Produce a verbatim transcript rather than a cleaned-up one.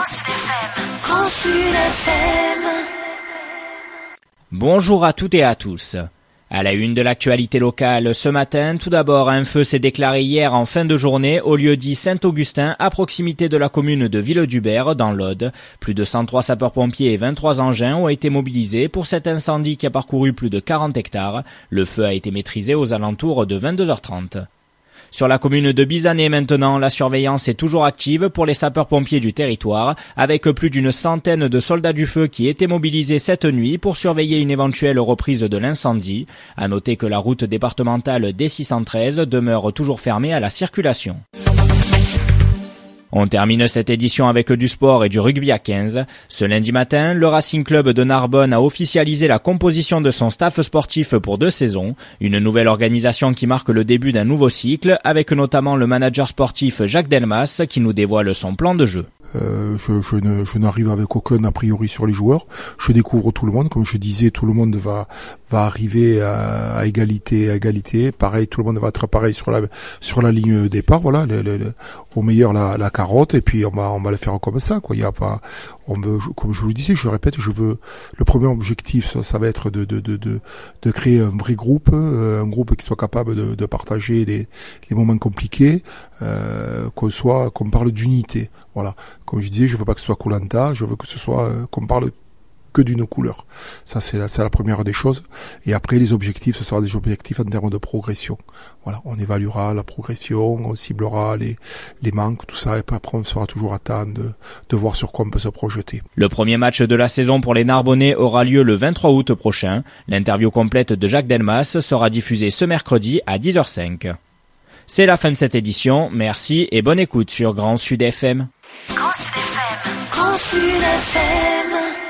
Grand Sud F M. Grand Sud F M. Bonjour à toutes et à tous. À la une de l'actualité locale ce matin, tout d'abord, un feu s'est déclaré hier en fin de journée au lieu dit Saint-Augustin, à proximité de la commune de Ville-du-Ber, dans l'Aude. Plus de cent trois sapeurs-pompiers et vingt-trois engins ont été mobilisés pour cet incendie qui a parcouru plus de quarante hectares. Le feu a été maîtrisé aux alentours de vingt-deux heures trente. Sur la commune de Bizané maintenant, la surveillance est toujours active pour les sapeurs-pompiers du territoire, avec plus d'une centaine de soldats du feu qui étaient mobilisés cette nuit pour surveiller une éventuelle reprise de l'incendie. À noter que la route départementale D six cent treize demeure toujours fermée à la circulation. On termine cette édition avec du sport et du rugby à quinze. Ce lundi matin, le Racing Club de Narbonne a officialisé la composition de son staff sportif pour deux saisons. Une nouvelle organisation qui marque le début d'un nouveau cycle, avec notamment le manager sportif Jacques Delmas qui nous dévoile son plan de jeu. Euh, je, je, ne, je n'arrive avec aucun a priori sur les joueurs. Je découvre tout le monde. Comme je disais, tout le monde va va arriver à, à égalité, à égalité. Pareil, tout le monde va être pareil sur la sur la ligne départ. Voilà, le, le, le, au meilleur la, la carotte. Et puis on va on va le faire comme ça. Quoi. Il y a pas. On veut, comme je vous le disais, je répète, je veux. Le premier objectif, ça, ça va être de de de de, de créer un vrai groupe, euh, un groupe qui soit capable de, de partager les les moments compliqués, euh, qu'on soit, qu'on parle d'unité. Voilà. Comme je disais, je veux pas que ce soit Koh-Lanta, je veux que ce soit euh, qu'on parle que d'une couleur. Ça, c'est la, c'est la première des choses. Et après, les objectifs, ce sera des objectifs en termes de progression. Voilà, on évaluera la progression, on ciblera les, les manques, tout ça, et puis après, on sera toujours à temps de, de voir sur quoi on peut se projeter. Le premier match de la saison pour les Narbonnais aura lieu le vingt-trois août prochain. L'interview complète de Jacques Delmas sera diffusée ce mercredi à dix heures cinq. C'est la fin de cette édition. Merci et bonne écoute sur Grand Sud F M. Grand Sud F M. Grand Sud F M.